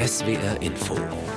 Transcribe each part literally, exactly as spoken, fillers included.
S W R Info.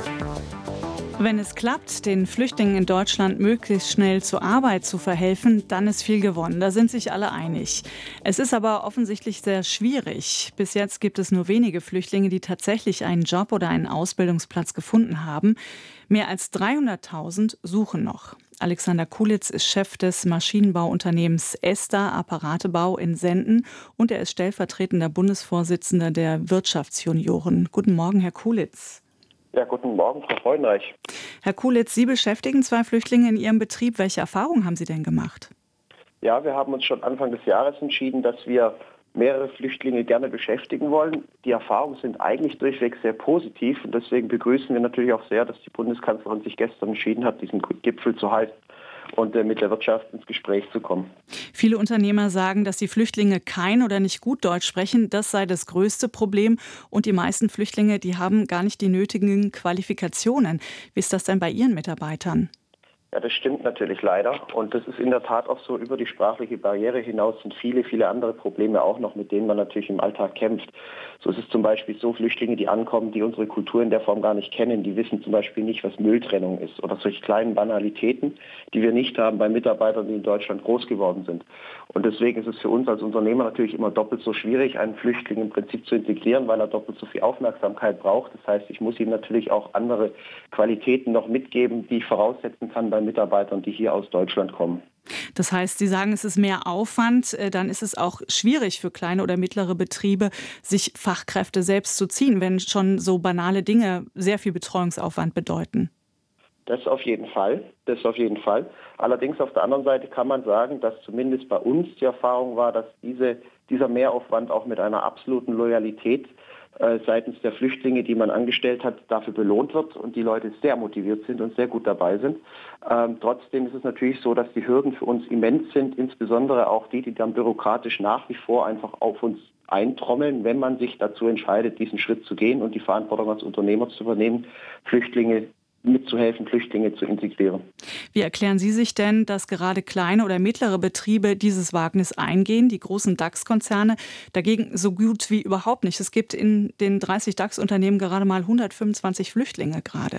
Wenn es klappt, den Flüchtlingen in Deutschland möglichst schnell zur Arbeit zu verhelfen, dann ist viel gewonnen. Da sind sich alle einig. Es ist aber offensichtlich sehr schwierig. Bis jetzt gibt es nur wenige Flüchtlinge, die tatsächlich einen Job oder einen Ausbildungsplatz gefunden haben. Mehr als dreihunderttausend suchen noch. Alexander Kulitz ist Chef des Maschinenbauunternehmens ESTA Apparatebau in Senden und er ist stellvertretender Bundesvorsitzender der Wirtschaftsjunioren. Guten Morgen, Herr Kulitz. Ja, guten Morgen, Frau Freudenreich. Herr Kulitz, Sie beschäftigen zwei Flüchtlinge in Ihrem Betrieb. Welche Erfahrungen haben Sie denn gemacht? Ja, wir haben uns schon Anfang des Jahres entschieden, dass wir mehrere Flüchtlinge gerne beschäftigen wollen. Die Erfahrungen sind eigentlich durchweg sehr positiv und deswegen begrüßen wir natürlich auch sehr, dass die Bundeskanzlerin sich gestern entschieden hat, diesen Gipfel zu halten und mit der Wirtschaft ins Gespräch zu kommen. Viele Unternehmer sagen, dass die Flüchtlinge kein oder nicht gut Deutsch sprechen. Das sei das größte Problem. Und die meisten Flüchtlinge, die haben gar nicht die nötigen Qualifikationen. Wie ist das denn bei Ihren Mitarbeitern? Ja, das stimmt natürlich leider. Und das ist in der Tat auch so, über die sprachliche Barriere hinaus sind viele, viele andere Probleme auch noch, mit denen man natürlich im Alltag kämpft. So ist es zum Beispiel so, Flüchtlinge, die ankommen, die unsere Kultur in der Form gar nicht kennen, die wissen zum Beispiel nicht, was Mülltrennung ist oder solche kleinen Banalitäten, die wir nicht haben bei Mitarbeitern, die in Deutschland groß geworden sind. Und deswegen ist es für uns als Unternehmer natürlich immer doppelt so schwierig, einen Flüchtling im Prinzip zu integrieren, weil er doppelt so viel Aufmerksamkeit braucht. Das heißt, ich muss ihm natürlich auch andere Qualitäten noch mitgeben, die ich voraussetzen kann bei Mitarbeitern, die hier aus Deutschland kommen. Das heißt, Sie sagen, es ist mehr Aufwand, dann ist es auch schwierig für kleine oder mittlere Betriebe, sich Fachkräfte selbst zu ziehen, wenn schon so banale Dinge sehr viel Betreuungsaufwand bedeuten. Das auf jeden Fall, das auf jeden Fall. Allerdings auf der anderen Seite kann man sagen, dass zumindest bei uns die Erfahrung war, dass diese, dieser Mehraufwand auch mit einer absoluten Loyalität äh, seitens der Flüchtlinge, die man angestellt hat, dafür belohnt wird und die Leute sehr motiviert sind und sehr gut dabei sind. Ähm, trotzdem ist es natürlich so, dass die Hürden für uns immens sind, insbesondere auch die, die dann bürokratisch nach wie vor einfach auf uns eintrommeln, wenn man sich dazu entscheidet, diesen Schritt zu gehen und die Verantwortung als Unternehmer zu übernehmen, Flüchtlinge mitzuhelfen, Flüchtlinge zu integrieren. Wie erklären Sie sich denn, dass gerade kleine oder mittlere Betriebe dieses Wagnis eingehen, die großen DAX-Konzerne dagegen so gut wie überhaupt nicht? Es gibt in den dreißig DAX-Unternehmen gerade mal hundertfünfundzwanzig Flüchtlinge gerade.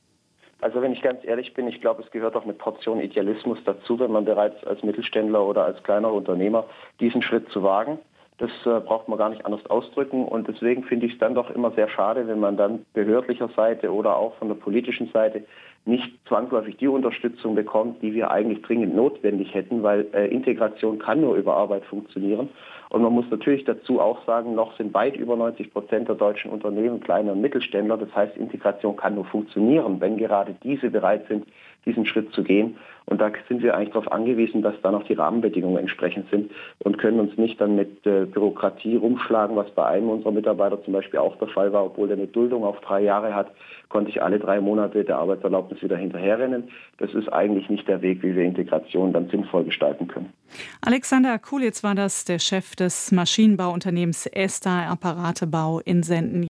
Also wenn ich ganz ehrlich bin, ich glaube, es gehört auch mit Portion Idealismus dazu, wenn man bereits als Mittelständler oder als kleiner Unternehmer diesen Schritt zu wagen. Das äh, braucht man gar nicht anders ausdrücken und deswegen finde ich es dann doch immer sehr schade, wenn man dann behördlicher Seite oder auch von der politischen Seite nicht zwangsläufig die Unterstützung bekommt, die wir eigentlich dringend notwendig hätten, weil äh, Integration kann nur über Arbeit funktionieren. Und man muss natürlich dazu auch sagen, noch sind weit über neunzig Prozent der deutschen Unternehmen kleine und Mittelständler. Das heißt, Integration kann nur funktionieren, wenn gerade diese bereit sind, diesen Schritt zu gehen. Und da sind wir eigentlich darauf angewiesen, dass dann auch die Rahmenbedingungen entsprechend sind und können uns nicht dann mit äh, Bürokratie rumschlagen, was bei einem unserer Mitarbeiter zum Beispiel auch der Fall war. Obwohl der eine Duldung auf drei Jahre hat, konnte ich alle drei Monate der Arbeitserlaubnis wieder hinterherrennen. Das ist eigentlich nicht der Weg, wie wir Integration dann sinnvoll gestalten können. Alexander Kulitz war das, der Chef des Maschinenbauunternehmens ESTA Apparatebau in Senden.